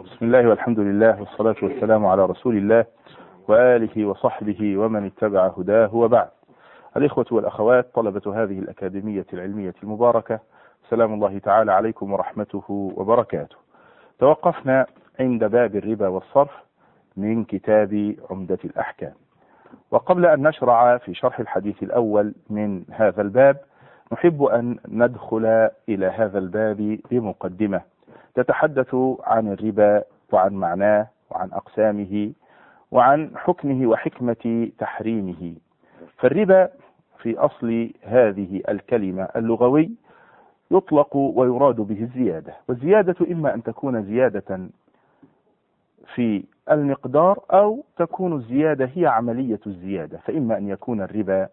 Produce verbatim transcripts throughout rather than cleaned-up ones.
بسم الله والحمد لله والصلاة والسلام على رسول الله وآله وصحبه ومن اتبع هداه وبعد. الإخوة والأخوات طلبة هذه الأكاديمية العلمية المباركة، سلام الله تعالى عليكم ورحمته وبركاته. توقفنا عند باب الربا والصرف من كتاب عمدة الأحكام، وقبل أن نشرع في شرح الحديث الأول من هذا الباب نحب أن ندخل إلى هذا الباب بمقدمة تتحدث عن الربا وعن معناه وعن أقسامه وعن حكمه وحكمة تحريمه. فالربا في أصل هذه الكلمة اللغوي يطلق ويراد به الزيادة، والزيادة إما أن تكون زيادة في المقدار أو تكون الزيادة هي عملية الزيادة، فإما أن يكون الربا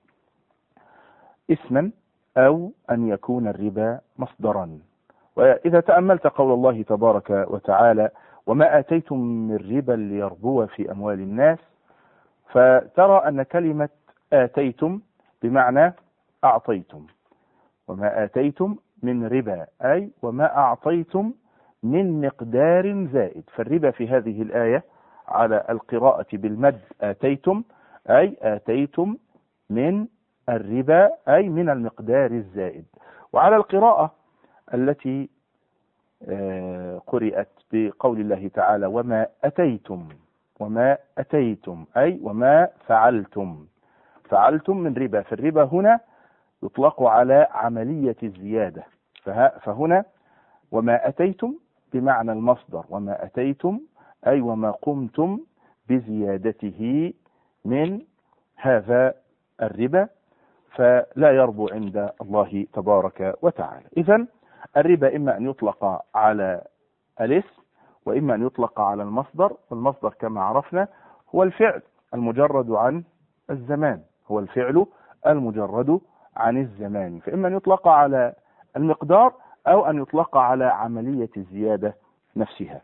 اسما أو أن يكون الربا مصدرا. وإذا تأملت قول الله تبارك وتعالى وما آتيتم من ربا ليربو في أموال الناس، فترى أن كلمة آتيتم بمعنى أعطيتم، وما آتيتم من ربا أي وما أعطيتم من مقدار زائد. فالربا في هذه الآية على القراءة بالمد آتيتم أي آتيتم من الربا أي من المقدار الزائد، وعلى القراءة التي قرأت بقول الله تعالى وما أتيتم وما أتيتم أي وما فعلتم فعلتم من ربا. فالربا هنا يطلق على عملية الزيادة، فهنا وما أتيتم بمعنى المصدر، وما أتيتم أي وما قمتم بزيادته من هذا الربا فلا يربو عند الله تبارك وتعالى. إذن الربا إما أن يطلق على الاسم وإما أن يطلق على المصدر، والمصدر كما عرفنا هو الفعل المجرد عن الزمان، هو الفعل المجرد عن الزمان، فإما أن يطلق على المقدار أو أن يطلق على عملية الزيادة نفسها.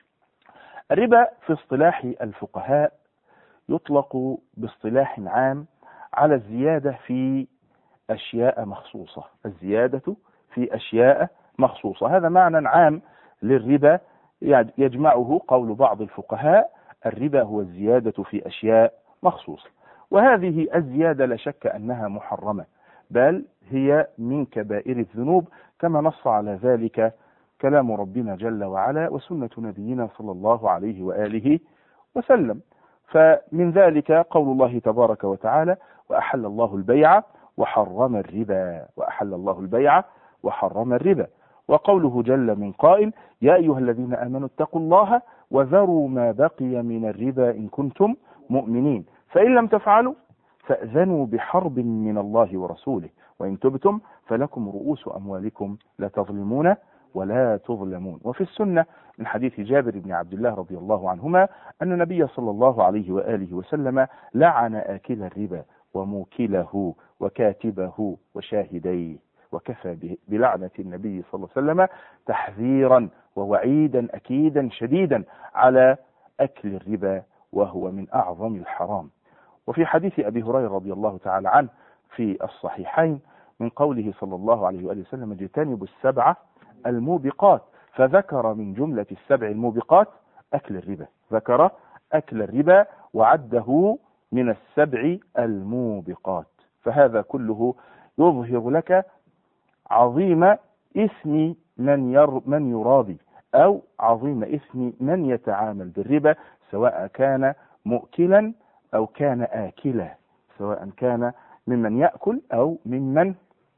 الربا في اصطلاح الفقهاء يطلق باصطلاح عام على الزيادة في أشياء مخصوصة، الزيادة في أشياء مخصوصة، هذا معنى عام للربا يجمعه قول بعض الفقهاء الربا هو الزيادة في أشياء مخصوصة. وهذه الزيادة لا شك أنها محرمة، بل هي من كبائر الذنوب كما نص على ذلك كلام ربنا جل وعلا وسنة نبينا صلى الله عليه وآله وسلم. فمن ذلك قول الله تبارك وتعالى وأحل الله البيع وحرم الربا وأحل الله البيع وحرم الربا، وقوله جل من قائل يا أيها الذين آمنوا اتقوا الله وذروا ما بقي من الربا إن كنتم مؤمنين فإن لم تفعلوا فأذنوا بحرب من الله ورسوله وإن تبتم فلكم رؤوس أموالكم لا تظلمون ولا تظلمون. وفي السنة من حديث جابر بن عبد الله رضي الله عنهما أن النبي صلى الله عليه وآله وسلم لعن آكل الربا وموكله وكاتبه وشاهديه، وكفى بلعنة النبي صلى الله عليه وسلم تحذيرا ووعيدا أكيدا شديدا على أكل الربا وهو من أعظم الحرام. وفي حديث أبي هريرة رضي الله تعالى عنه في الصحيحين من قوله صلى الله عليه وآله وسلم اجتنبوا السبعة الموبقات، فذكر من جملة السبع الموبقات أكل الربا، ذكر أكل الربا وعده من السبع الموبقات. فهذا كله يظهر لك عظيم اسم من ير من يراضي أو عظيم اسم من يتعامل بالربا، سواء كان مؤكلا أو كان آكلا، سواء كان ممن يأكل أو ممن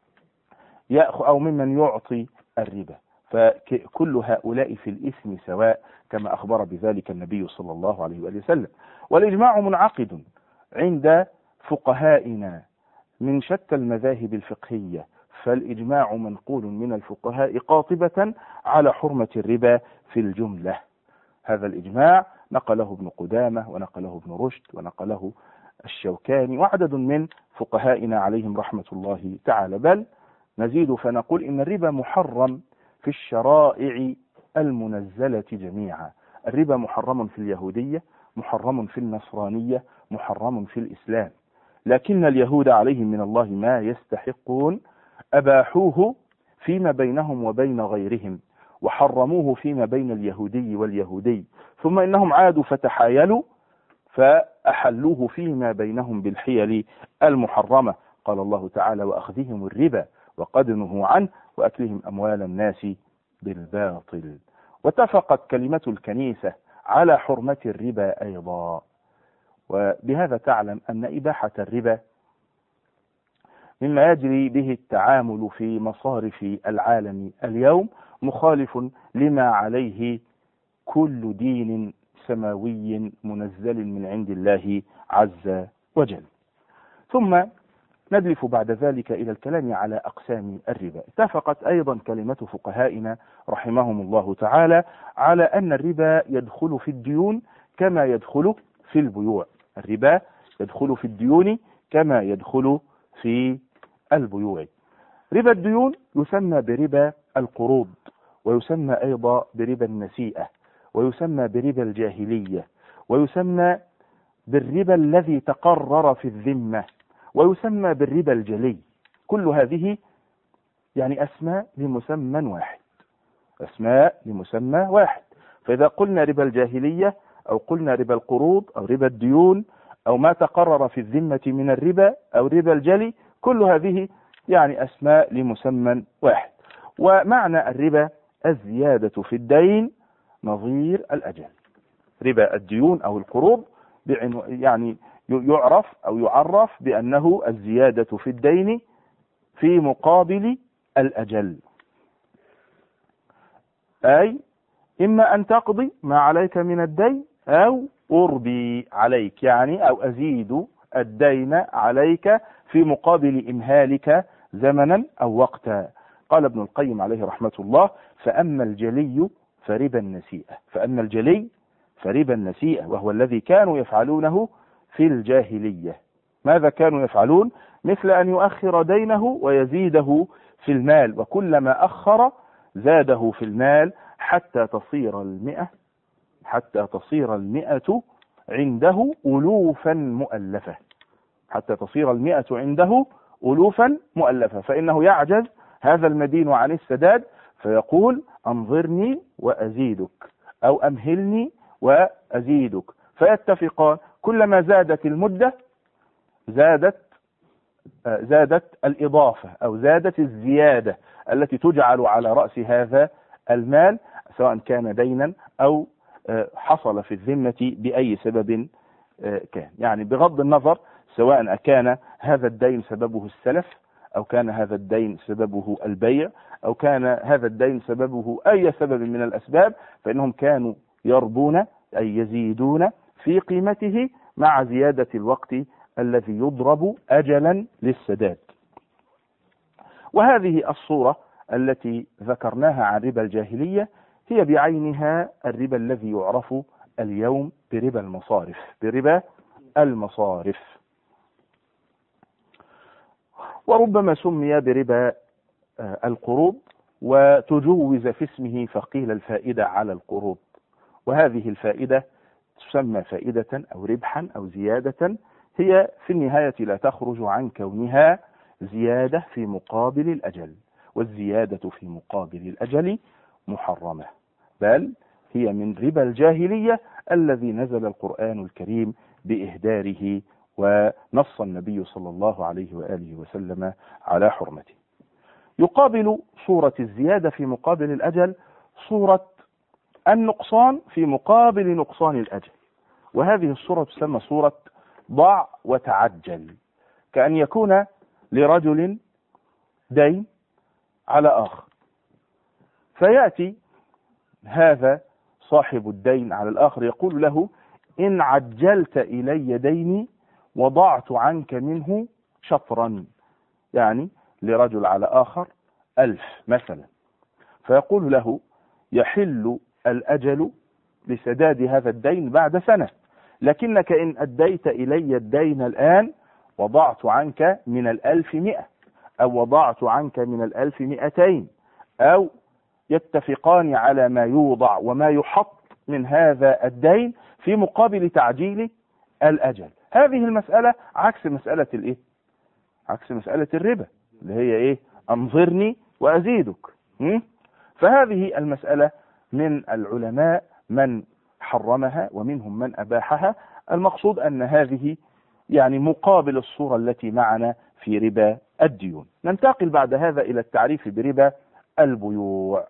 يأخذ أو ممن يعطي الربا، فكل هؤلاء في الاسم سواء كما أخبر بذلك النبي صلى الله عليه وآله وسلم. والإجماع منعقد عند فقهائنا من شتى المذاهب الفقهية، فالإجماع منقول من الفقهاء قاطبة على حرمة الربا في الجملة. هذا الإجماع نقله ابن قدامة ونقله ابن رشد ونقله الشوكاني وعدد من فقهائنا عليهم رحمة الله تعالى. بل نزيد فنقول إن الربا محرم في الشرائع المنزلة جميعا. الربا محرم في اليهودية، محرم في النصرانية، محرم في الإسلام، لكن اليهود عليهم من الله ما يستحقون أباحوه فيما بينهم وبين غيرهم، وحرموه فيما بين اليهودي واليهودي، ثم إنهم عادوا فتحايلوا فأحلوه فيما بينهم بالحيل المحرمة. قال الله تعالى: وأخذهم الربا وقد نهوا عنه وأكلهم أموال الناس بالباطل. واتفقت كلمة الكنيسة على حرمة الربا أيضا. وبهذا تعلم أن إباحة الربا مما يجري به التعامل في مصارف العالم اليوم مخالف لما عليه كل دين سماوي منزل من عند الله عز وجل. ثم ندلف بعد ذلك إلى الكلام على أقسام الربا. اتفقت أيضا كلمة فقهائنا رحمهم الله تعالى على أن الربا يدخل في الديون كما يدخل في البيوع. الربا يدخل في الديون كما يدخل في البيوع. ربا الديون يسمى بربا القروض، ويسمى أيضا بربا النسيئة، ويسمى بربا الجاهلية، ويسمى بالربا الذي تقرر في الذمة، ويسمى بالربا الجلي. كل هذه يعني أسماء لمسمى واحد، أسماء لمسمى واحد. فإذا قلنا ربا الجاهلية أو قلنا ربا القروض أو ربا الديون أو ما تقرر في الذمة من الربا أو ربا الجلي، كل هذه يعني أسماء لمسمى واحد. ومعنى الربا الزيادة في الدين نظير الأجل. ربا الديون أو القروض يعني يعرف أو يعرف بأنه الزيادة في الدين في مقابل الأجل، أي إما أن تقضي ما عليك من الدين أو أربي عليك، يعني أو أزيد الدين عليك في مقابل إمهالك زمنا أو وقتا. قال ابن القيم عليه رحمة الله: فأما الجلي فربا النسيئة. فأما الجلي فربا النسيئة، وهو الذي كانوا يفعلونه في الجاهلية. ماذا كانوا يفعلون؟ مثل أن يؤخر دينه ويزيده في المال، وكلما أخر زاده في المال حتى تصير المئة حتى تصير المئة عنده ألوفا مؤلفة حتى تصير المئة عنده ألوفا مؤلفة فإنه يعجز هذا المدين عن السداد، فيقول: أنظرني وأزيدك، أو أمهلني وأزيدك، فيتفقان. كلما زادت المدة زادت زادت الإضافة أو زادت الزيادة التي تجعل على رأس هذا المال، سواء كان دينا أو حصل في الذمة بأي سبب كان. يعني بغض النظر سواء كان هذا الدين سببه السلف، أو كان هذا الدين سببه البيع، أو كان هذا الدين سببه أي سبب من الأسباب، فإنهم كانوا يربون أي يزيدون في قيمته مع زيادة الوقت الذي يضرب أجلا للسداد. وهذه الصورة التي ذكرناها عن ربا الجاهلية هي بعينها الربا الذي يعرف اليوم بربا المصارف بربا المصارف وربما سمي بربا القروض، وتجوز في اسمه فقيل الفائدة على القروض. وهذه الفائدة تسمى فائدة أو ربحا أو زيادة، هي في النهاية لا تخرج عن كونها زيادة في مقابل الأجل، والزيادة في مقابل الأجل محرمة، بل هي من ربا الجاهلية الذي نزل القرآن الكريم بإهداره، ونص النبي صلى الله عليه وآله وسلم على حرمته. يقابل صورة الزيادة في مقابل الأجل صورة النقصان في مقابل نقصان الأجل، وهذه الصورة تسمى صورة ضع وتعجل. كأن يكون لرجل دين على آخر، فيأتي هذا صاحب الدين على الآخر يقول له: إن عجلت إلي ديني وضعت عنك منه شطرا، يعني لرجل على آخر ألف مثلا، فيقول له: يحل الأجل لسداد هذا الدين بعد سنة، لكنك إن أديت إلي الدين الآن وضعت عنك من الألف مئة، أو وضعت عنك من الألف مئتين، أو يتفقان على ما يوضع وما يحط من هذا الدين في مقابل تعجيل الأجل. هذه المسألة عكس مسألة الإيه؟ عكس مسألة الربا اللي هي إيه؟ أنظرني وأزيدك. فهذه المسألة من العلماء من حرمها ومنهم من أباحها. المقصود أن هذه يعني مقابل الصورة التي معنا في ربا الديون. ننتقل بعد هذا إلى التعريف بربا البيوع.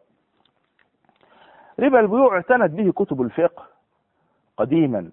ربا البيوع اعتنت به كتب الفقه قديما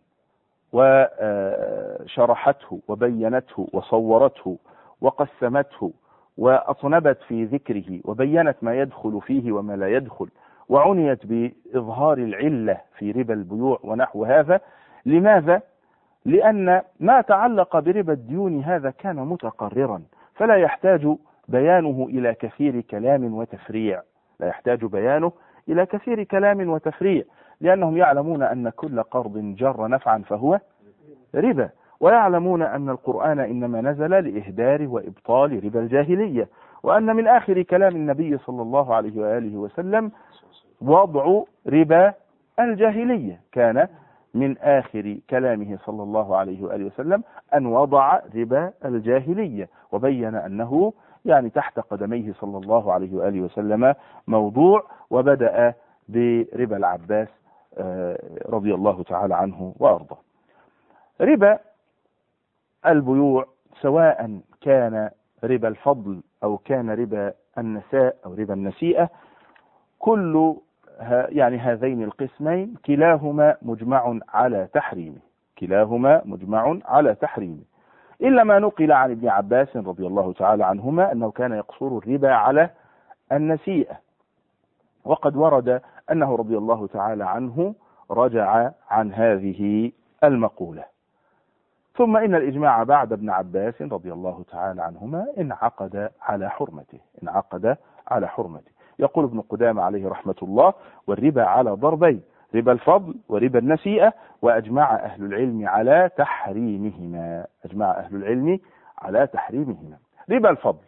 وشرحته وبينته وصورته وقسمته وأطنبت في ذكره وبينت ما يدخل فيه وما لا يدخل، وعنيت بإظهار العلة في ربا البيوع ونحو هذا. لماذا؟ لأن ما تعلق بربا الديون هذا كان متقررا، فلا يحتاج بيانه إلى كثير كلام وتفريع، لا يحتاج بيانه إلى كثير كلام وتفريع، لأنهم يعلمون أن كل قرض جر نفعا فهو ربا، ويعلمون أن القرآن إنما نزل لإهدار وإبطال ربا الجاهلية، وأن من آخر كلام النبي صلى الله عليه وآله وسلم وضع ربا الجاهلية. كان من آخر كلامه صلى الله عليه وآله وسلم أن وضع ربا الجاهلية، وبين أنه يعني تحت قدميه صلى الله عليه وآله وسلم موضوع، وبدأ بربا العباس رضي الله تعالى عنه وأرضاه. ربا البيوع سواء كان ربا الفضل أو كان ربا النساء أو ربا النسيئة، كل يعني هذين القسمين كلاهما مجمع على تحريمه، كلاهما مجمع على تحريمه، إلا ما نقل عن ابن عباس رضي الله تعالى عنهما أنه كان يقصر الربا على النسيئة، وقد ورد أنه رضي الله تعالى عنه رجع عن هذه المقولة. ثم إن الإجماع بعد ابن عباس رضي الله تعالى عنهما انعقد على حرمته، انعقد على حرمته. يقول ابن قدامة عليه رحمة الله: والربا على ضربين، ربا الفضل وربا النسيئة، وأجمع أهل العلم على تحريمهما، أجمع أهل العلم على تحريمهما. ربا الفضل،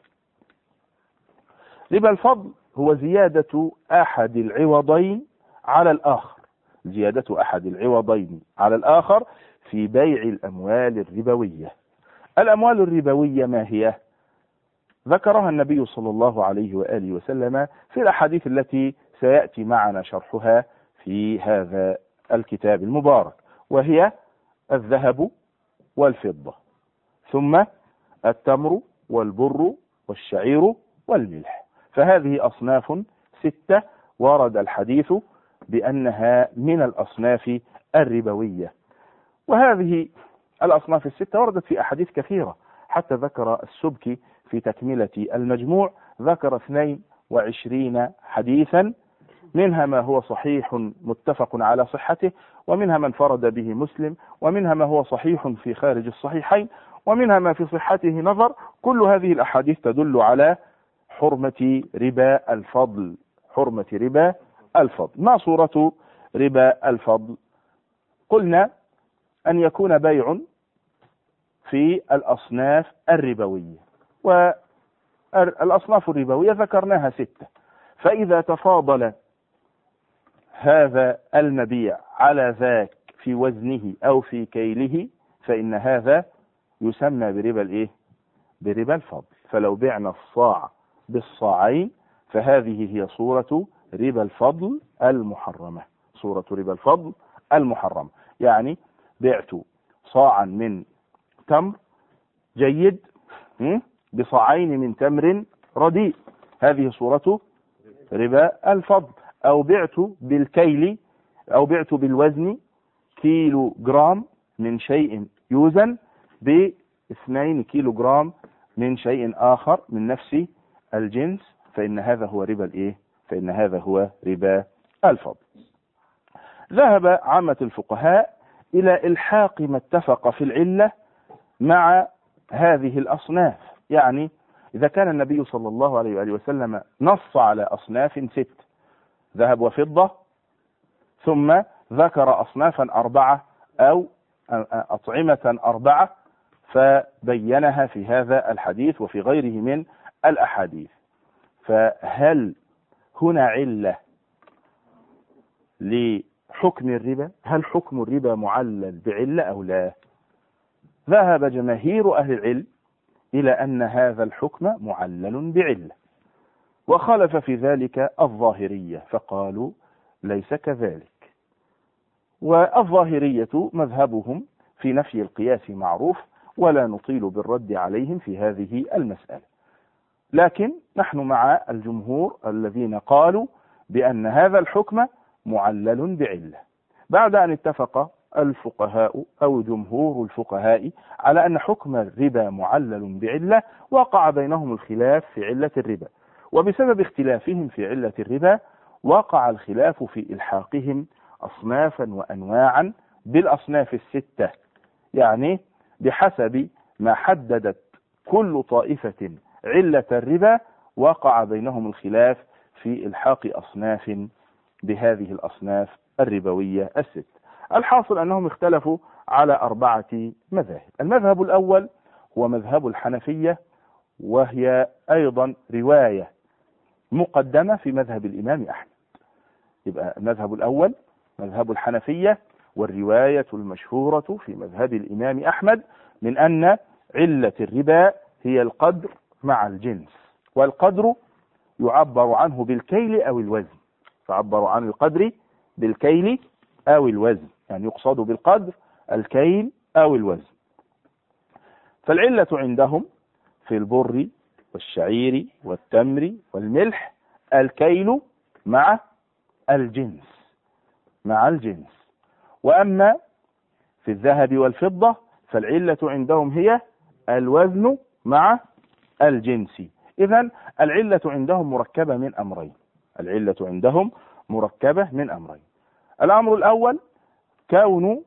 ربا الفضل هو زيادة أحد العوضين على الآخر، زيادة أحد العوضين على الآخر في بيع الأموال الربوية. الأموال الربوية ما هي؟ ذكرها النبي صلى الله عليه وآله وسلم في الأحاديث التي سيأتي معنا شرحها في هذا الكتاب المبارك، وهي الذهب والفضة، ثم التمر والبر والشعير والملح. فهذه أصناف ستة ورد الحديث بأنها من الأصناف الربوية، وهذه الأصناف الستة وردت في أحاديث كثيرة، حتى ذكر السبكي في تكملة المجموع ذكر اثنين وعشرين حديثا، منها ما هو صحيح متفق على صحته، ومنها من فرد به مسلم، ومنها ما هو صحيح في خارج الصحيحين، ومنها ما في صحته نظر. كل هذه الأحاديث تدل على حرمة ربا الفضل، حرمة ربا الفضل. ما صورة ربا الفضل؟ قلنا أن يكون بيع في الأصناف الربوية، والأصناف الربوية ذكرناها ستة، فإذا تفاضل هذا المبيع على ذاك في وزنه أو في كيله فإن هذا يسمى بربا الإيه؟ بربا الفضل. فلو بعنا الصاع بالصاعين فهذه هي صورة ربا الفضل المحرمة، صورة ربا الفضل المحرمة. يعني بعت صاعا من تمر جيد بصاعين من تمر رديء، هذه صورة ربا الفضل. أو بعت بالكيل أو بعت بالوزن كيلو جرام من شيء يوزن باثنين كيلو جرام من شيء آخر من نفس الجنس، فإن هذا هو ربا الإيه؟ فإن هذا هو ربا الفضل. ذهب عامة الفقهاء إلى إلحاق ما اتفق في العلة مع هذه الأصناف. يعني إذا كان النبي صلى الله عليه وآله وسلم نص على أصناف ست، ذهب وفضة، ثم ذكر أصنافا أربعة أو أطعمة أربعة فبينها في هذا الحديث وفي غيره من الأحاديث، فهل هنا علة لحكم الربا؟ هل حكم الربا معلل بعلة أو لا؟ ذهب جماهير أهل العلم إلى أن هذا الحكم معلل بعلة، وخالف في ذلك الظاهرية فقالوا ليس كذلك. والظاهرية مذهبهم في نفي القياس معروف، ولا نطيل بالرد عليهم في هذه المسألة، لكن نحن مع الجمهور الذين قالوا بأن هذا الحكم معلل بعلة، بعد أن اتفق الفقهاء أو جمهور الفقهاء على أن حكم الربا معلل بعلة، وقع بينهم الخلاف في علة الربا، وبسبب اختلافهم في علة الربا وقع الخلاف في إلحاقهم أصنافا وأنواعا بالأصناف الستة، يعني بحسب ما حددت كل طائفة علة الربا وقع بينهم الخلاف في إلحاق أصناف بهذه الأصناف الربوية الست. الحاصل أنهم اختلفوا على أربعة مذاهب. المذهب الأول هو مذهب الحنفية، وهي أيضا رواية مقدمة في مذهب الإمام أحمد. يبقى المذهب الأول مذهب الحنفية، والرواية المشهورة في مذهب الإمام أحمد من أن علة الربا هي القدر مع الجنس، والقدر يعبر عنه بالكيل أو الوزن، يعبر عن القدر بالكيل أو الوزن، يعني يقصد بالقدر الكيل أو الوزن. فالعلة عندهم في البر والشعير والتمر والملح الكيل مع الجنس مع الجنس. وأما في الذهب والفضة فالعلة عندهم هي الوزن مع الجنس. إذن العلة عندهم مركبة من أمرين العلة عندهم مركبة من أمرين الأمر الأول كون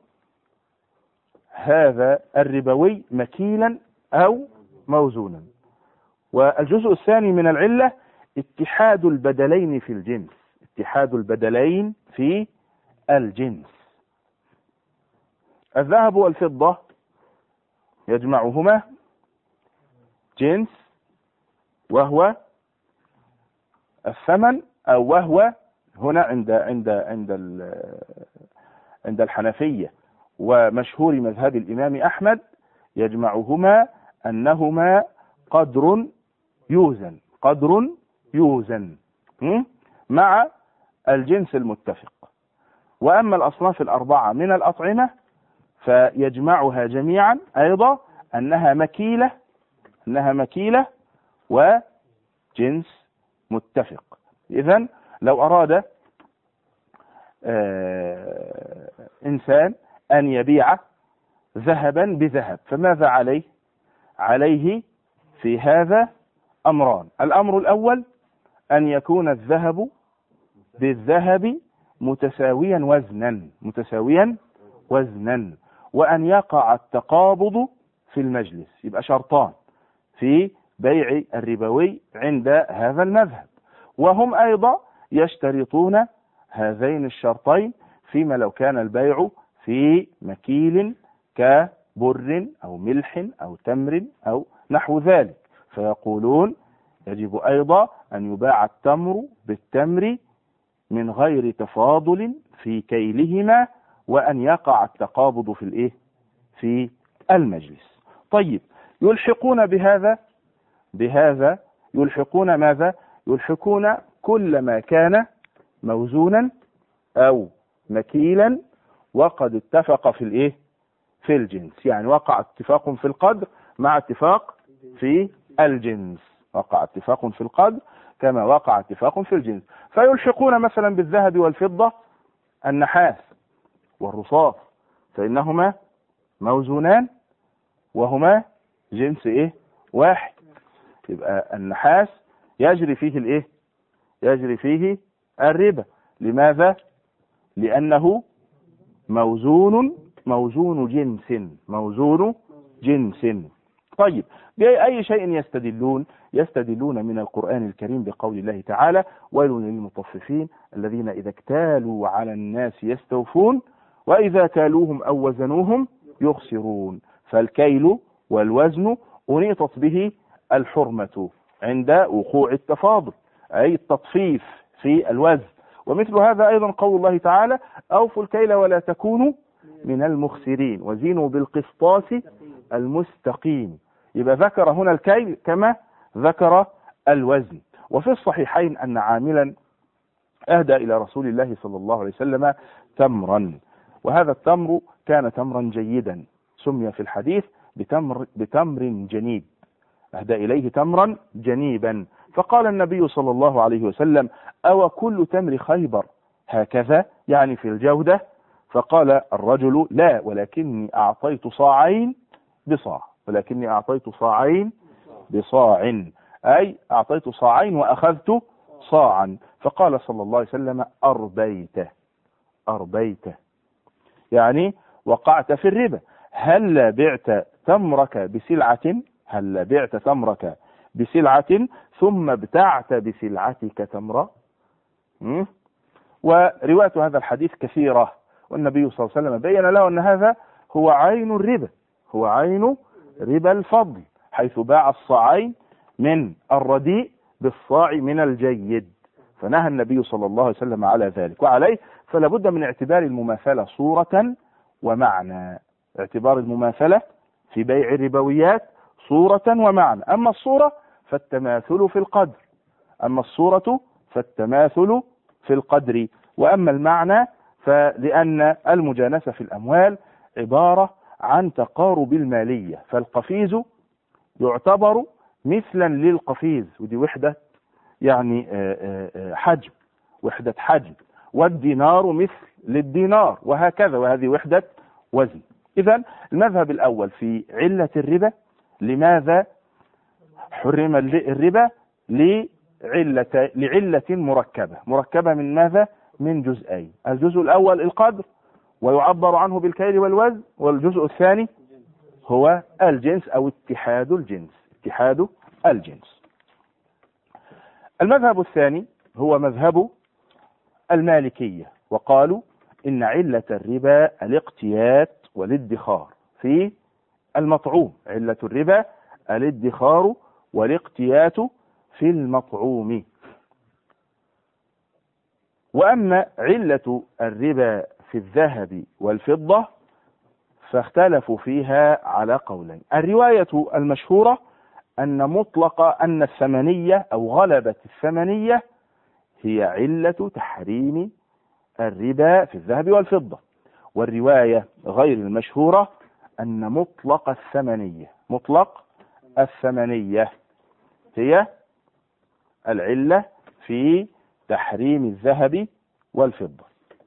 هذا الربوي مكيلا أو موزونا، والجزء الثاني من العلة اتحاد البدلين في الجنس اتحاد البدلين في الجنس. الذهب والفضة يجمعهما جنس، وهو الثمن، أو وهو هنا عند عند عند عند الحنفية ومشهور مذهب الإمام أحمد يجمعهما أنهما قدر يوزن قدر يوزن مع الجنس المتفق. وأما الأصناف الأربعة من الأطعمة فيجمعها جميعا أيضا أنها مكيلة أنها مكيلة وجنس متفق. إذن لو أراد آه إنسان أن يبيع ذهبا بذهب فماذا عليه؟ عليه في هذا أمران. الأمر الأول أن يكون الذهب بالذهب متساويا وزنا متساويا وزنا وأن يقع التقابض في المجلس. يبقى شرطان في بيع الربوي عند هذا المذهب، وهم أيضا يشترطون هذين الشرطين فيما لو كان البيع في مكيل كبر أو ملح أو تمر أو نحو ذلك، فيقولون يجب أيضا أن يباع التمر بالتمر من غير تفاضل في كيلهما، وأن يقع التقابض في الإيه؟ في المجلس. طيب، يلحقون بهذا بهذا يلحقون ماذا؟ يلحقون كل ما كان موزونا أو مكيلا وقد اتفق في الإيه؟ في الجنس، يعني وقع اتفاق في القدر مع اتفاق في الجنس، وقع اتفاق في القدر كما وقع اتفاق في الجنس. فيلحقون مثلا بالذهب والفضة النحاس والرصاص، فإنهما موزونان وهما جنس إيه؟ واحد. يبقى النحاس يجري فيه الإيه؟ يجري فيه الربا. لماذا؟ لأنه موزون موزون جنس موزون جنس. طيب، بأي شيء يستدلون؟ يستدلون من القرآن الكريم بقول الله تعالى: ويل للمطففين الذين إذا اكتالوا على الناس يستوفون وإذا كالوهم أو وزنوهم يخسرون. فالكيل والوزن أنيطت به الحرمة عند وقوع التفاضل، أي التطفيف في الوزن. ومثل هذا أيضا قول الله تعالى: أوفوا الكيل ولا تكونوا من المخسرين وزنوا بالقسطاس المستقيم. يبقى ذكر هنا الكيل كما ذكر الوزن. وفي الصحيحين أن عاملا أهدى إلى رسول الله صلى الله عليه وسلم تمرا، وهذا التمر كان تمرا جيدا، سمي في الحديث بتمر, بتمر جنيب، أهدى إليه تمرا جنيبا، فقال النبي صلى الله عليه وسلم: أو كل تمر خيبر هكذا، يعني في الجودة؟ فقال الرجل: لا، ولكني أعطيت صاعين بصاع، ولكني أعطيت صاعين بصاع، أي أعطيت صاعين وأخذت صاعا. فقال صلى الله عليه وسلم: أربيته أربيته، يعني وقعت في الربا. هل بعت تمرك بسلعة هل بعت تمرك بسلعة ثم ابتعت بسلعتك تمرا؟ ورواية هذا الحديث كثيرة، والنبي صلى الله عليه وسلم بين له أن هذا هو عين الربا، هو عين ربا الفضل، حيث باع الصاعين من الرديء بالصاع من الجيد، فنهى النبي صلى الله عليه وسلم على ذلك. وعليه فلا بد من اعتبار المماثلة صورة ومعنى، اعتبار المماثلة في بيع الربويات صورة ومعنى. أما الصورة فالتماثل في القدر، أما الصورة فالتماثل في القدر، وأما المعنى فلأن المجانسة في الأموال عبارة عن تقارب المالية، فالقفيز يعتبر مثلا للقفيز، ودي وحدة يعني حجم، وحدة حجم، والدينار مثل للدينار، وهكذا، وهذه وحدة وزن. إذن المذهب الأول في علة الربا، لماذا حرم الربا؟ لعلة, لعلة مركبة، مركبة من ماذا؟ من جزئين، الجزء الأول القدر، ويعبر عنه بالكيل والوزن، والجزء الثاني هو الجنس أو اتحاد الجنس، اتحاد الجنس. المذهب الثاني هو مذهب المالكية، وقالوا إن علة الربا الاقتيات والادخار في المطعوم، علة الربا الادخار والاقتيات في المطعوم. وأما علة الربا في الذهب والفضة فاختلفوا فيها على قولين. الرواية المشهورة أن مطلق أن الثمنية أو غلبة الثمنية هي علة تحريم الربا في الذهب والفضة، والرواية غير المشهورة أن مطلق الثمنية مطلق الثمنية هي العلة في تحريم الذهب والفضة.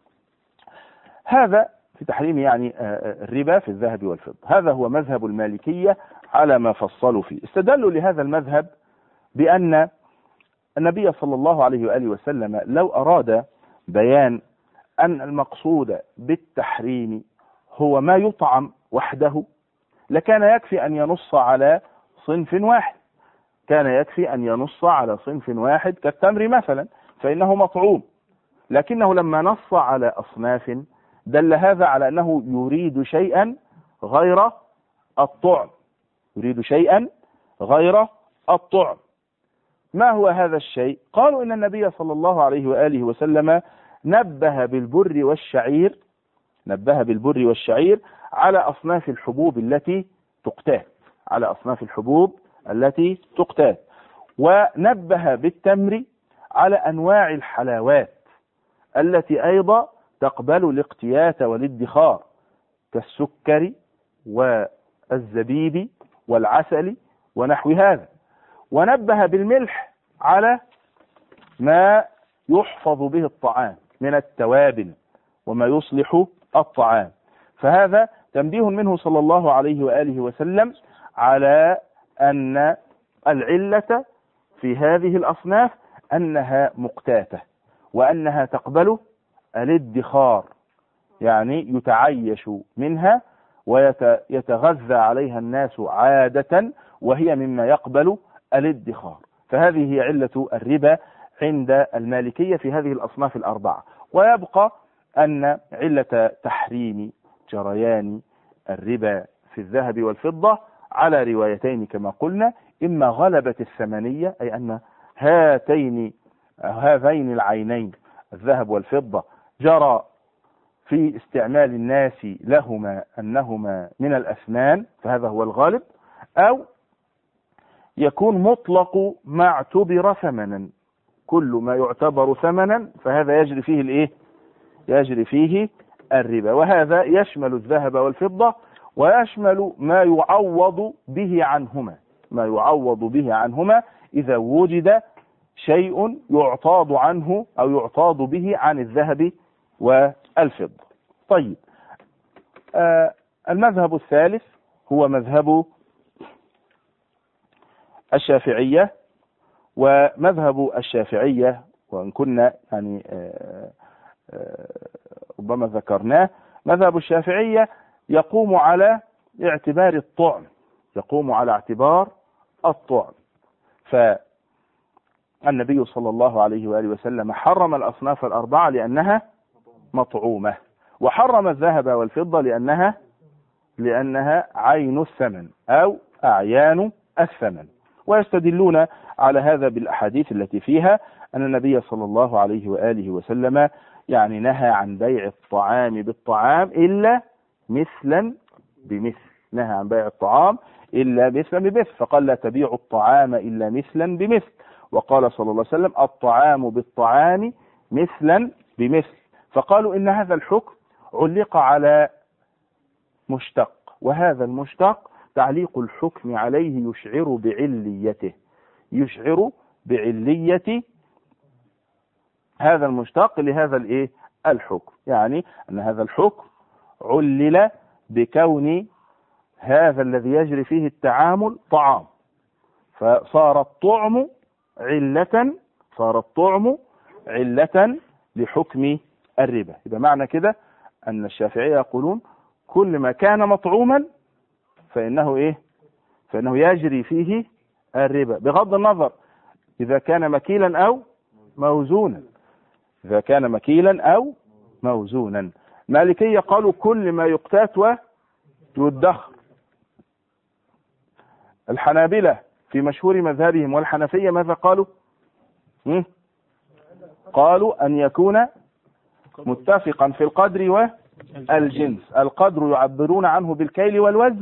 هذا في تحريم يعني الربا في الذهب والفضة، هذا هو مذهب المالكية على ما فصلوا فيه. استدلوا لهذا المذهب بأن النبي صلى الله عليه وآله وسلم لو أراد بيان أن المقصود بالتحريم هو ما يطعم وحده لكان يكفي أن ينص على صنف واحد، كان يكفي أن ينص على صنف واحد كالتمر مثلا فإنه مطعوم، لكنه لما نص على أصناف دل هذا على أنه يريد شيئا غير الطعم، يريد شيئا غير الطعم. ما هو هذا الشيء؟ قالوا إن النبي صلى الله عليه وآله وسلم نبه بالبر والشعير نبه بالبر والشعير على أصناف الحبوب التي تقتات على أصناف الحبوب التي تقتات ونبه بالتمر على أنواع الحلاوات التي أيضا تقبل الاقتيات والادخار كالسكر والزبيب والعسل ونحو هذا، ونبه بالملح على ما يحفظ به الطعام من التوابل وما يصلح الطعام. فهذا تنبيه منه صلى الله عليه وآله وسلم على أن العلة في هذه الأصناف أنها مقتاتة وأنها تقبل الادخار، يعني يتعيش منها ويتغذى عليها الناس عادة، وهي مما يقبل الادخار. فهذه هي علة الربا عند المالكية في هذه الأصناف الأربعة. ويبقى أن علة تحريم جريان الربا في الذهب والفضة على روايتين كما قلنا، إما غلبة الثمنية أي أن هاتين هذين العينين الذهب والفضة جرى في استعمال الناس لهما أنهما من الأثمان فهذا هو الغالب، أو يكون مطلق ما اعتبر ثمنا، كل ما يعتبر ثمنا فهذا يجري فيه الايه؟ يجري فيه الربا. وهذا يشمل الذهب والفضة ويشمل ما يعوض به عنهما، ما يعوض به عنهما إذا وجد شيء يعتاض عنه أو يعتاض به عن الذهب والفضة. طيب، آه المذهب الثالث هو مذهب الشافعية. ومذهب الشافعية وإن كنا يعني آه آه ربما ذكرناه، مذهب الشافعية يقوم على اعتبار الطعم، يقوم على اعتبار الطعم. فالنبي صلى الله عليه وآله وسلم حرم الأصناف الأربعة لأنها مطعومة، وحرم الذهب والفضة لأنها لأنها عين الثمن أو أعيان الثمن. ويستدلون على هذا بالأحاديث التي فيها أن النبي صلى الله عليه وآله وسلم يعني نهى عن بيع الطعام بالطعام إلا مثلا بمثل، نهى عن بيع الطعام إلا مثلا بمثل، فقال لا تبيع الطعام إلا مثلا بمثل. وقال صلى الله عليه وسلم الطعام بالطعام مثلا بمثل. فقالوا إن هذا الحكم علق على مشتق، وهذا المشتق تعليق الحكم عليه يشعر بعليته، يشعر بعلية هذا المشتق لهذا الايه الحكم، يعني أن هذا الحكم علل بكون هذا الذي يجري فيه التعامل طعام، فصار الطعم علة، صار الطعم علة لحكم الربا. إذا معنى كده أن الشافعية يقولون كل ما كان مطعوما فإنه إيه؟ فإنه يجري فيه الربا، بغض النظر إذا كان مكيلا أو موزونا، إذا كان مكيلا أو موزونا. مالكية قالوا كل ما يقتات ويدخر. الحنابلة في مشهور مذهبهم والحنفية ماذا قالوا؟ م? قالوا أن يكون متفقا في القدر والجنس. القدر يعبرون عنه بالكيل والوزن،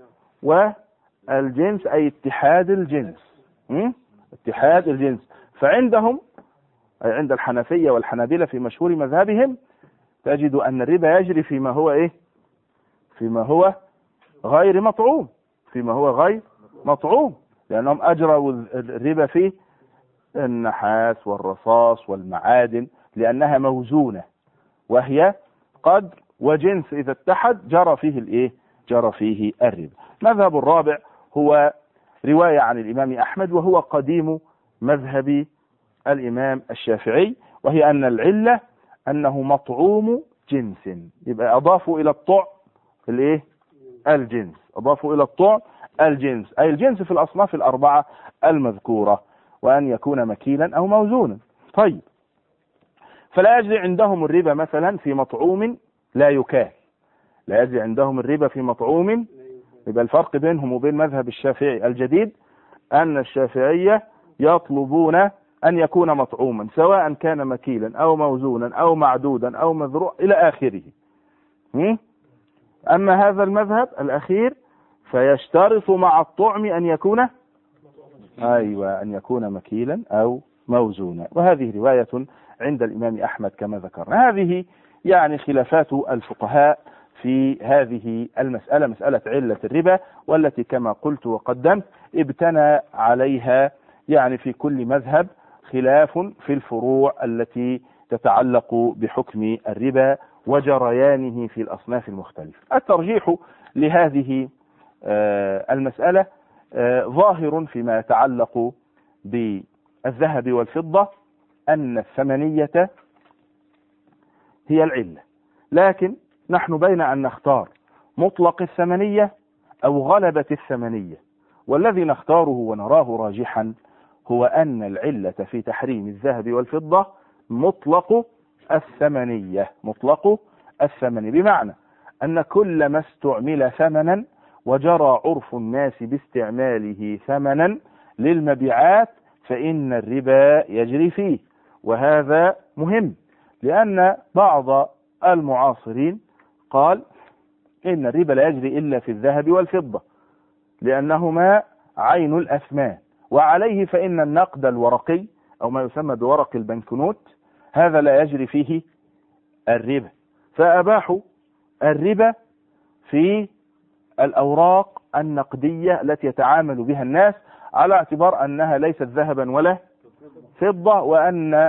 والجنس أي اتحاد الجنس، م? اتحاد الجنس. فعندهم أي عند الحنفية والحنابلة في مشهور مذهبهم تجد أن الربا يجري فيما هو إيه؟ فيما هو غير مطعوم، فيما هو غير مطعوم، لأنهم أجروا الربا في النحاس والرصاص والمعادن لأنها موزونة، وهي قدر وجنس إذا اتحد جرى فيه الإيه؟ جرى فيه الربا. مذهب الرابع هو رواية عن الإمام أحمد، وهو قديم مذهب الإمام الشافعي، وهي أن العلة أنه مطعوم جنس. يبقى أضافوا إلى الطعم الإيه؟ الجنس، أضافوا إلى الطعم الجنس، أي الجنس في الأصناف الأربعة المذكورة، وأن يكون مكيلا أو موزونا. طيب، فلا يجري عندهم الربا مثلا في مطعوم لا يكال، لا يجري عندهم الربا في مطعوم. يبقى الفرق بينهم وبين مذهب الشافعي الجديد أن الشافعية يطلبون أن يكون مطعوما سواء كان مكيلا أو موزونا أو معدودا أو مذروع إلى آخره. أما هذا المذهب الأخير فيشترط مع الطعم أن يكون أيوة أن يكون مكيلا أو موزونا. وهذه رواية عند الإمام أحمد كما ذكرنا. هذه يعني خلافات الفقهاء في هذه المسألة، مسألة علة الربا، والتي كما قلت وقدمت ابتنى عليها يعني في كل مذهب خلاف في الفروع التي تتعلق بحكم الربا وجريانه في الأصناف المختلفة. الترجيح لهذه المسألة ظاهر فيما يتعلق بالذهب والفضة، أن الثمنية هي العلة، لكن نحن بين أن نختار مطلق الثمنية أو غلبة الثمنية، والذي نختاره ونراه راجحا هو أن العلة في تحريم الذهب والفضة مطلق الثمنية، مطلق الثمن، بمعنى أن كل ما استعمل ثمنا وجرى عرف الناس باستعماله ثمنا للمبيعات فإن الربا يجري فيه. وهذا مهم، لأن بعض المعاصرين قال إن الربا لا يجري إلا في الذهب والفضة لأنهما عين الأثمان، وعليه فإن النقد الورقي أو ما يسمى بورق البنكنوت هذا لا يجري فيه الربا، فأباحوا الربا في الأوراق النقدية التي يتعامل بها الناس على اعتبار أنها ليست ذهبا ولا فضة، وأن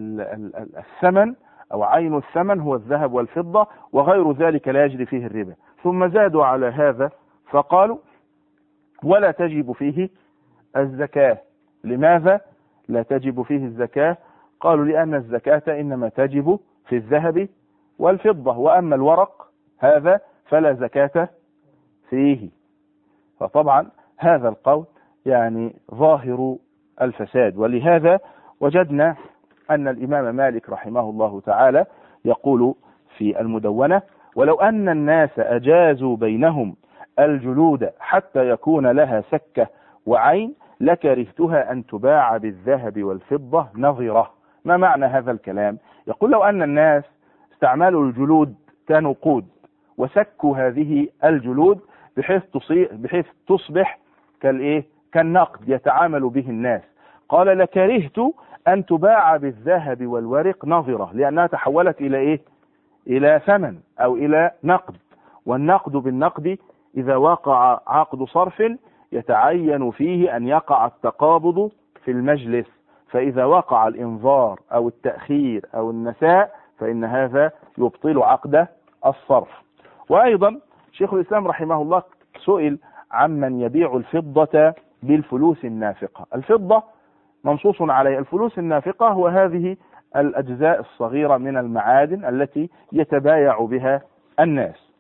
الثمن أو عين الثمن هو الذهب والفضة وغير ذلك لا يجري فيه الربا. ثم زادوا على هذا فقالوا ولا تجب فيه الزكاة. لماذا لا تجب فيه الزكاة؟ قالوا لأن الزكاة إنما تجب في الذهب والفضة، وأما الورق هذا فلا زكاة فيه. فطبعا هذا القول يعني ظاهر الفساد، ولهذا وجدنا أن الإمام مالك رحمه الله تعالى يقول في المدونة: ولو أن الناس أجازوا بينهم الجلود حتى يكون لها سكة وعين لكرهتها أن تباع بالذهب والفضة نظرة. ما معنى هذا الكلام؟ يقول لو أن الناس استعملوا الجلود كنقود وسكوا هذه الجلود بحيث بحيث تصبح كالايه كالنقد يتعامل به الناس، قال لكرهت أن تباع بالذهب والورق نظرة، لأنها تحولت إلى إيه؟ إلى ثمن أو إلى نقد، والنقد بالنقد إذا وقع عقد صرف يتعين فيه أن يقع التقابض في المجلس، فإذا وقع الإنظار أو التأخير أو النساء فإن هذا يبطل عقد الصرف. وأيضا شيخ الإسلام رحمه الله سئل عمن يبيع الفضة بالفلوس النافقة. الفضة منصوص عليها، الفلوس النافقة هو هذه الأجزاء الصغيرة من المعادن التي يتبايع بها الناس.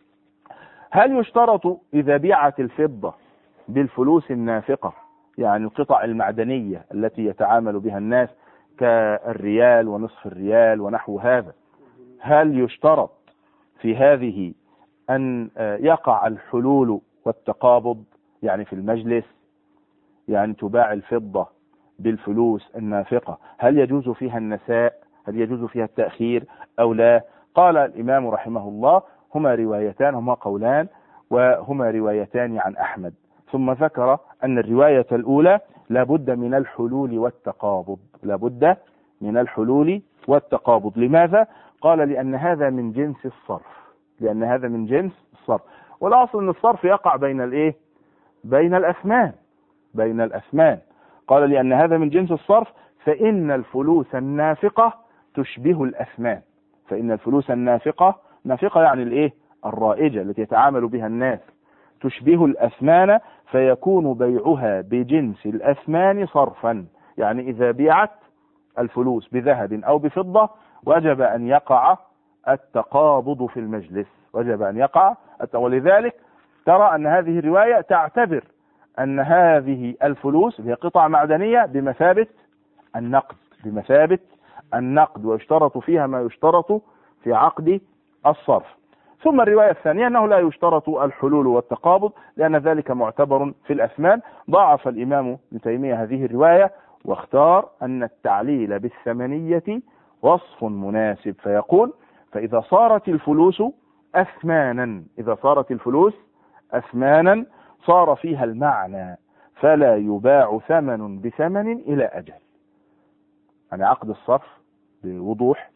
هل يشترط إذا بيعت الفضة بالفلوس النافقة، يعني القطع المعدنية التي يتعامل بها الناس كالريال ونصف الريال ونحو هذا، هل يشترط في هذه أن يقع الحلول والتقابض يعني في المجلس، يعني تباع الفضة بالفلوس النافقة، هل يجوز فيها النساء، هل يجوز فيها التأخير أو لا؟ قال الإمام رحمه الله هما روايتان، هما قولان وهما روايتان عن أحمد، ثم ذكر أن الرواية الأولى لابد من الحلول والتقابض، لابد من الحلول والتقابض. لماذا؟ قال لأن هذا من جنس الصرف، لأن هذا من جنس الصرف، والأصل أن الصرف يقع بين الإيه؟ بين الأثمان، بين الأثمان. قال لأن هذا من جنس الصرف فإن الفلوس النافقة تشبه الأثمان، فإن الفلوس النافقة، نافقة يعني الإيه؟ الرائجة التي يتعامل بها الناس، تشبه الأثمان فيكون بيعها بجنس الأثمان صرفا، يعني إذا بيعت الفلوس بذهب أو بفضة وجب أن يقع التقابض في المجلس، وجب أن يقع. ولذلك ترى أن هذه الرواية تعتبر أن هذه الفلوس هي قطع معدنية بمثابة النقد، بمثابة النقد، ويشترط فيها ما يشترط في عقد الصرف. ثم الرواية الثانية أنه لا يشترط الحلول والتقابض لأن ذلك معتبر في الأثمان. ضعف الإمام ابن تيمية هذه الرواية واختار أن التعليل بالثمنية وصف مناسب، فيقول فإذا صارت الفلوس أثمانا، إذا صارت الفلوس أثمانا صار فيها المعنى فلا يباع ثمن بثمن إلى أجل. يعني عقد الصرف بوضوح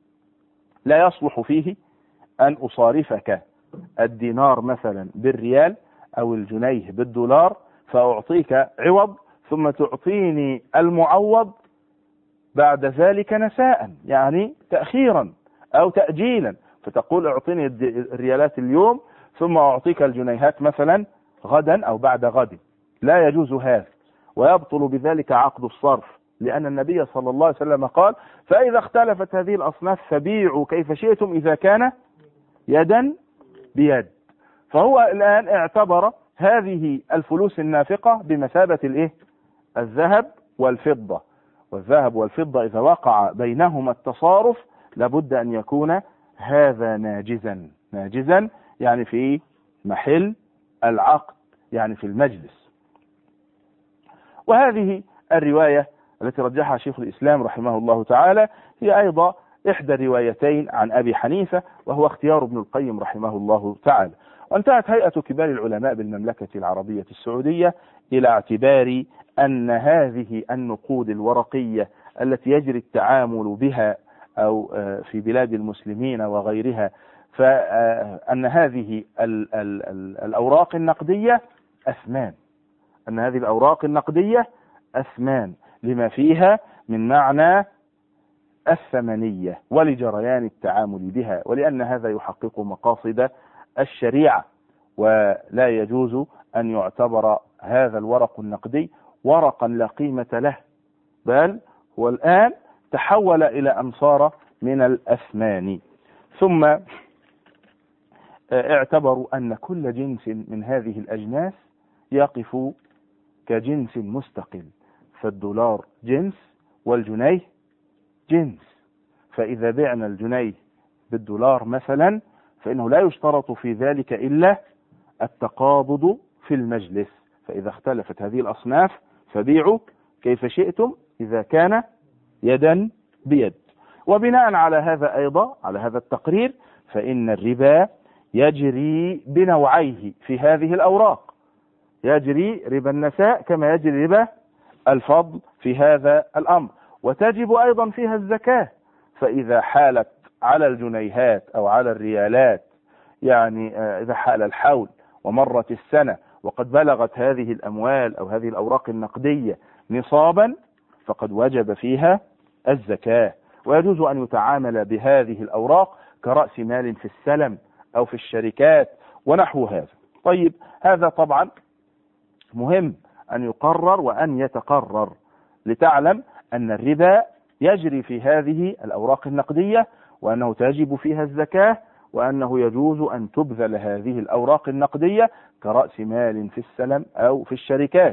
لا يصلح فيه أن أصارفك الدينار مثلا بالريال أو الجنيه بالدولار فأعطيك عوض ثم تعطيني المعوض بعد ذلك نساء، يعني تأخيرا أو تأجيلا، فتقول اعطيني الريالات اليوم ثم أعطيك الجنيهات مثلا غدا أو بعد غد. لا يجوز هذا، ويبطل بذلك عقد الصرف، لأن النبي صلى الله عليه وسلم قال فإذا اختلفت هذه الأصناف فبيعوا كيف شئتم إذا كان يدا بيد. فهو الآن اعتبر هذه الفلوس النافقة بمثابة الايه؟ الذهب والفضة، والذهب والفضة إذا وقع بينهما التصارف لابد أن يكون هذا ناجزا، ناجزا يعني في محل العقد، يعني في المجلس. وهذه الرواية التي رجحها شيخ الإسلام رحمه الله تعالى هي أيضا إحدى الروايتين عن أبي حنيفة، وهو اختيار ابن القيم رحمه الله تعالى. وانتهت هيئة كبار العلماء بالمملكة العربية السعودية إلى اعتبار أن هذه النقود الورقية التي يجري التعامل بها أو في بلاد المسلمين وغيرها، فأن هذه ال ال ال الأوراق النقدية أثمان، أن هذه الأوراق النقدية أثمان لما فيها من معنى الثمنية ولجريان التعامل بها، ولأن هذا يحقق مقاصد الشريعة، ولا يجوز أن يعتبر هذا الورق النقدي ورقا لا قيمة له، بل هو الآن تحول إلى أن صار من الأثمان. ثم اعتبروا أن كل جنس من هذه الأجناس يقف كجنس مستقل، فالدولار جنس والجنيه جنس، فإذا بعنا الجنيه بالدولار مثلا فإنه لا يشترط في ذلك إلا التقابض في المجلس، فإذا اختلفت هذه الأصناف فبيعوا كيف شئتم إذا كان يدا بيد. وبناء على هذا أيضا، على هذا التقرير، فإن الربا يجري بنوعيه في هذه الأوراق، يجري ربا النساء كما يجري ربا الفضل في هذا الأمر، وتجب أيضا فيها الزكاة. فإذا حالت على الجنيهات أو على الريالات، يعني إذا حال الحول ومرت السنة وقد بلغت هذه الأموال أو هذه الأوراق النقدية نصابا، فقد وجب فيها الزكاة. ويجوز أن يتعامل بهذه الأوراق كرأس مال في السلم أو في الشركات ونحو هذا. طيب، هذا طبعا مهم أن يقرر وأن يتقرر، لتعلم أن الربا يجري في هذه الأوراق النقدية، وأنه تجب فيها الزكاة، وأنه يجوز أن تبذل هذه الأوراق النقدية كرأس مال في السلم أو في الشركات.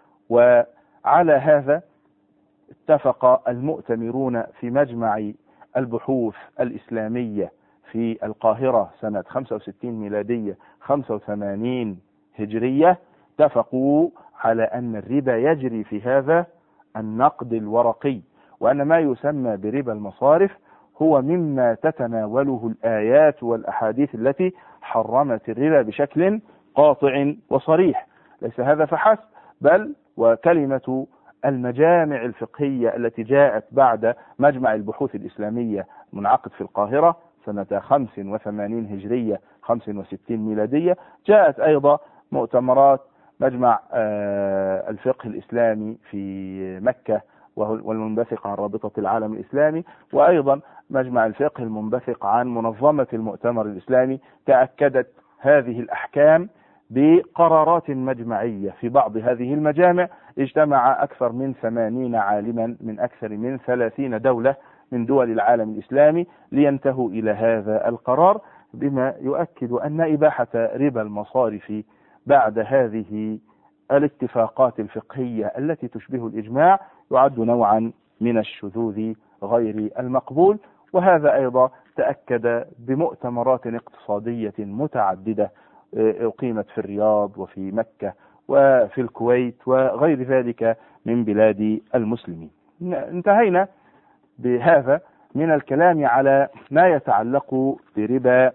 وعلى هذا اتفق المؤتمرون في مجمع البحوث الإسلامية في القاهرة سنة خمسة وستين ميلادية خمسة وثمانين هجرية، اتفقوا على أن الربا يجري في هذا النقد الورقي، وأن ما يسمى بربا المصارف هو مما تتناوله الآيات والأحاديث التي حرمت الربا بشكل قاطع وصريح. ليس هذا فحسب، بل وكلمة المجامع الفقهية التي جاءت بعد مجمع البحوث الإسلامية منعقد في القاهرة سنة خمس وثمانين هجرية خمس وستين ميلادية، جاءت أيضا مؤتمرات مجمع الفقه الإسلامي في مكة والمنبثق عن رابطة العالم الإسلامي، وأيضا مجمع الفقه المنبثق عن منظمة المؤتمر الإسلامي. تأكدت هذه الأحكام بقرارات مجمعية في بعض هذه المجامع. اجتمع أكثر من ثمانين عالما من أكثر من ثلاثين دولة من دول العالم الإسلامي لينتهوا إلى هذا القرار، بما يؤكد أن إباحة ربا المصارف بعد هذه الاتفاقات الفقهية التي تشبه الإجماع يعد نوعا من الشذوذ غير المقبول. وهذا أيضا تأكد بمؤتمرات اقتصادية متعددة أقيمت في الرياض وفي مكة وفي الكويت وغير ذلك من بلاد المسلمين. انتهينا بهذا من الكلام على ما يتعلق بربا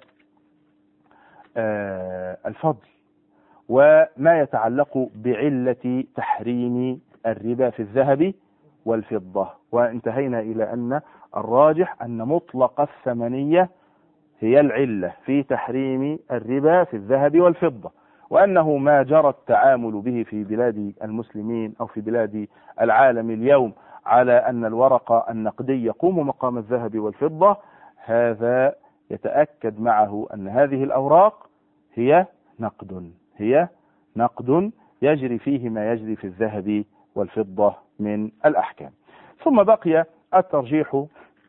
الفضل وما يتعلق بعلة تحريم الربا في الذهب والفضة، وانتهينا إلى أن الراجح أن مطلق الثمنية هي العلة في تحريم الربا في الذهب والفضة، وأنه ما جرى التعامل به في بلاد المسلمين أو في بلاد العالم اليوم على أن الورقة النقدي يقوم مقام الذهب والفضة، هذا يتأكد معه أن هذه الأوراق هي نقد هي نقد يجري فيه ما يجري في الذهب والفضة من الأحكام. ثم بقي الترجيح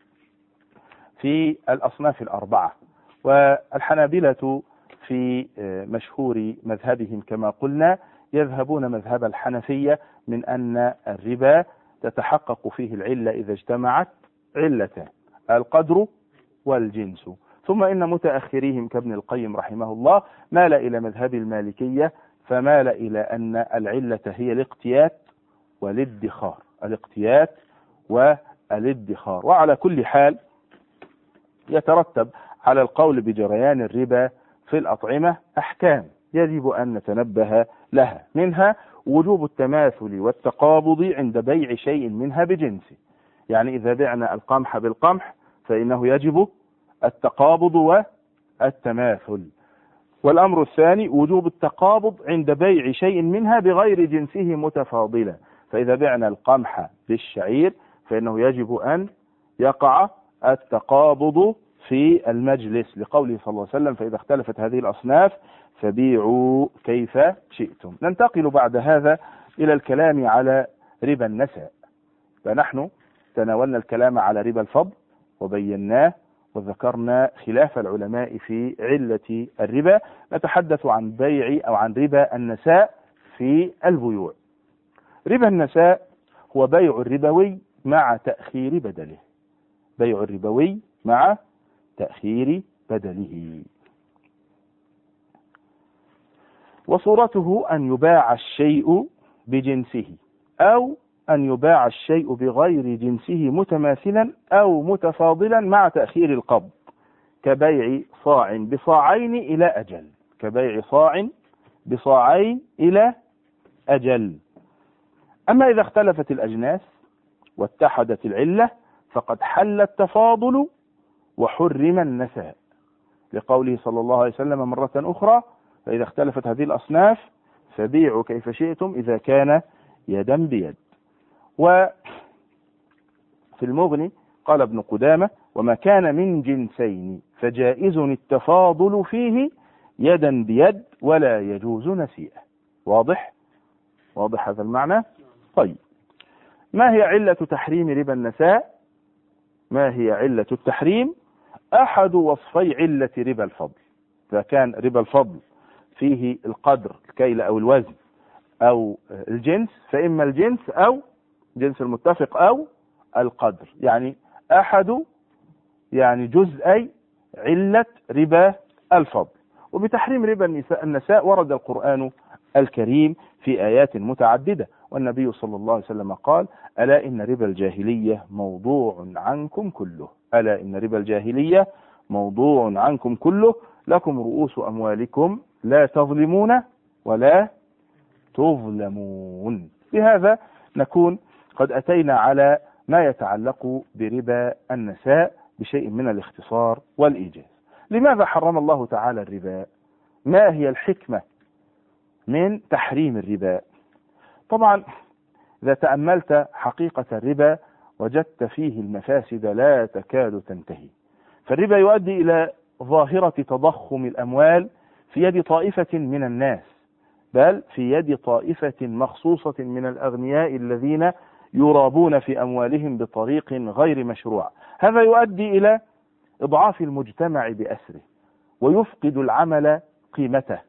في الأصناف الأربعة، والحنابلة في مشهور مذهبهم كما قلنا يذهبون مذهب الحنفية من أن الربا تتحقق فيه العلة إذا اجتمعت علتان، القدر والجنس. ثم إن متأخريهم كابن القيم رحمه الله مال إلى مذهب المالكية، فمال إلى أن العلة هي الاقتيات والادخار الاقتيات والادخار. وعلى كل حال يترتب على القول بجريان الربا في الأطعمة أحكام يجب أن نتنبه لها، منها وجوب التماثل والتقابض عند بيع شيء منها بجنسه. يعني إذا بعنا القمح بالقمح فإنه يجب التقابض والتماثل. والأمر الثاني وجوب التقابض عند بيع شيء منها بغير جنسه متفاضلا، فإذا بعنا القمح بالشعير فإنه يجب أن يقع التقابض في المجلس، لقوله صلى الله عليه وسلم فإذا اختلفت هذه الأصناف فبيعوا كيف شئتم. ننتقل بعد هذا إلى الكلام على ربا النساء. فنحن تناولنا الكلام على ربا الفضل وبيناه وذكرنا خلاف العلماء في علة الربا. نتحدث عن بيع أو عن ربا النساء في البيوع. ربا النساء هو بيع الربوي مع تأخير بدله، بيع الربوي مع تأخير بدله. وصورته أن يباع الشيء بجنسه أو أن يباع الشيء بغير جنسه متماثلا أو متفاضلا مع تأخير القبض، كبيع صاع بصاعين إلى أجل، كبيع صاع بصاعين إلى أجل. أما إذا اختلفت الأجناس واتحدت العلة فقد حل التفاضل وحرم النساء، لقوله صلى الله عليه وسلم مرة أخرى فإذا اختلفت هذه الأصناف فبيعوا كيف شئتم إذا كان يدا بيد. وفي المغني قال ابن قدامة وما كان من جنسين فجائز التفاضل فيه يدا بيد ولا يجوز نسيئة. واضح؟ واضح هذا المعنى؟ طيب، ما هي علة تحريم ربا النساء؟ ما هي علة التحريم؟ أحد وصفي علة ربا الفضل. إذا كان ربا الفضل فيه القدر الكيل أو الوزن أو الجنس، فإما الجنس أو جنس المتفق أو القدر، يعني أحد يعني جزئي علة ربا الفضل. وبتحريم ربا النساء ورد القرآن الكريم في آيات متعددة، والنبي صلى الله عليه وسلم قال ألا إن ربا الجاهلية موضوع عنكم كله، ألا إن ربا الجاهلية موضوع عنكم كله لكم رؤوس أموالكم لا تظلمون ولا تظلمون. بهذا نكون قد أتينا على ما يتعلق بربا النساء بشيء من الاختصار والإيجاز. لماذا حرم الله تعالى الربا؟ ما هي الحكمة من تحريم الربا؟ طبعا إذا تأملت حقيقة الربا وجدت فيه المفاسد لا تكاد تنتهي. فالربا يؤدي إلى ظاهرة تضخم الأموال في يد طائفة من الناس، بل في يد طائفة مخصوصة من الأغنياء الذين يرابون في أموالهم بطريق غير مشروع. هذا يؤدي إلى إضعاف المجتمع بأسره ويفقد العمل قيمته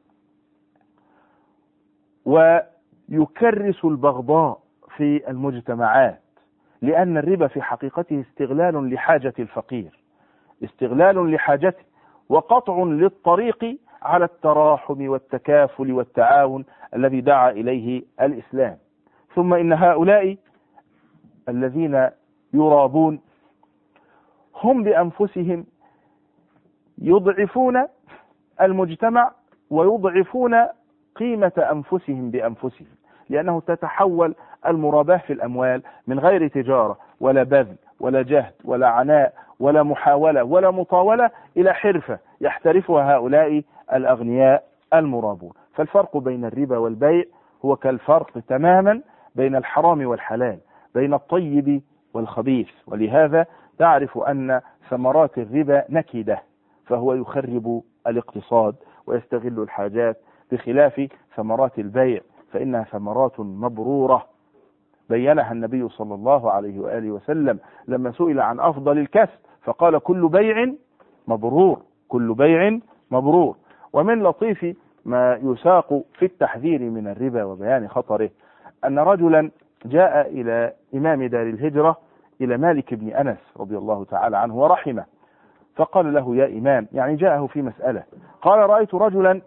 ويكرس البغضاء في المجتمعات، لأن الربا في حقيقته استغلال لحاجة الفقير، استغلال لحاجته وقطع للطريق على التراحم والتكافل والتعاون الذي دعا إليه الإسلام. ثم إن هؤلاء الذين يرابون هم بأنفسهم يضعفون المجتمع ويضعفون قيمة أنفسهم بأنفسهم، لأنه تتحول المراباة في الأموال من غير تجارة ولا بذل ولا جهد ولا عناء ولا محاولة ولا مطاولة إلى حرفة يحترفها هؤلاء الأغنياء المرابون. فالفرق بين الربا والبيع هو كالفرق تماما بين الحرام والحلال، بين الطيب والخبيث. ولهذا تعرف أن ثمرات الربا نكدة، فهو يخرب الاقتصاد ويستغل الحاجات، بخلاف ثمرات البيع فإنها ثمرات مبرورة بينها النبي صلى الله عليه وآله وسلم لما سئل عن أفضل الكسب فقال كل بيع مبرور، كل بيع مبرور. ومن لطيف ما يساق في التحذير من الربا وبيان خطره أن رجلا جاء إلى إمام دار الهجرة إلى مالك بن أنس رضي الله تعالى عنه ورحمه، فقال له يا إمام، يعني جاءه في مسألة، قال رأيت رجلا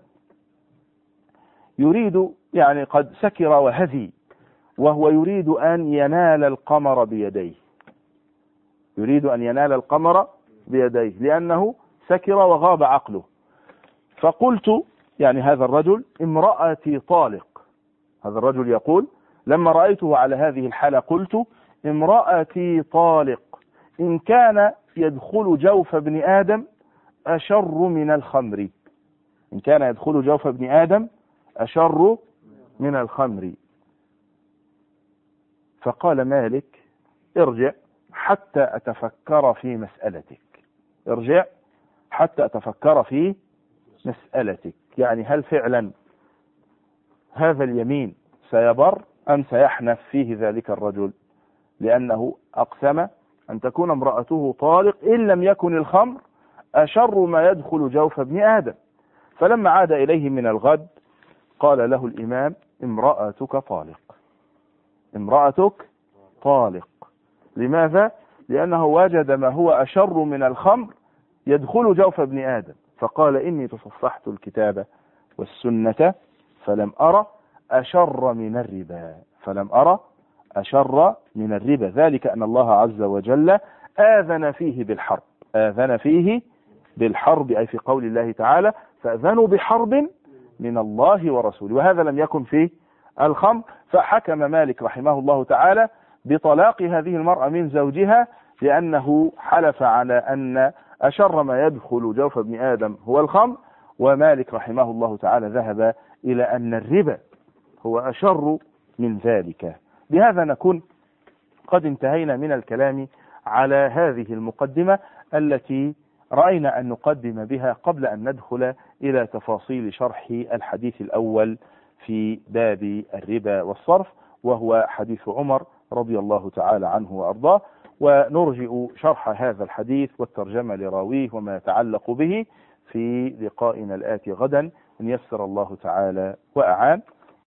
يريد يعني قد سكر وهذي وهو يريد أن ينال القمر بيديه، يريد أن ينال القمر بيديه لأنه سكر وغاب عقله. فقلت يعني هذا الرجل امرأتي طالق، هذا الرجل يقول لما رأيته على هذه الحالة قلت امرأتي طالق، إن كان يدخل جوف ابن آدم أشر من الخمر، إن كان يدخل جوف ابن آدم أشر من الخمر. فقال مالك ارجع حتى أتفكر في مسألتك، ارجع حتى أتفكر في مسألتك، يعني هل فعلا هذا اليمين سيبر أم سيحنف فيه ذلك الرجل، لأنه أقسم أن تكون امرأته طالق إن لم يكن الخمر أشر ما يدخل جوف ابن آدم. فلما عاد إليه من الغد قال له الإمام امرأتك طالق، امرأتك طالق. لماذا؟ لأنه وجد ما هو أشر من الخمر يدخل جوف ابن آدم، فقال إني تصفحت الكتاب والسنة فلم أرى أشر من الربا، فلم أرى أشر من الربا، ذلك أن الله عز وجل آذن فيه بالحرب، آذن فيه بالحرب أي في قول الله تعالى فأذنوا بحرب من الله ورسوله، وهذا لم يكن في الخمر. فحكم مالك رحمه الله تعالى بطلاق هذه المرأة من زوجها لأنه حلف على أن أشر ما يدخل جوف ابن آدم هو الخمر، ومالك رحمه الله تعالى ذهب إلى أن الربا هو أشر من ذلك. بهذا نكون قد انتهينا من الكلام على هذه المقدمة التي رأينا أن نقدم بها قبل أن ندخل إلى تفاصيل شرح الحديث الأول في باب الربا والصرف، وهو حديث عمر رضي الله تعالى عنه وأرضاه. ونرجئ شرح هذا الحديث والترجمة لراويه وما يتعلق به في لقائنا الآتي غدا إن يسر الله تعالى وأعان.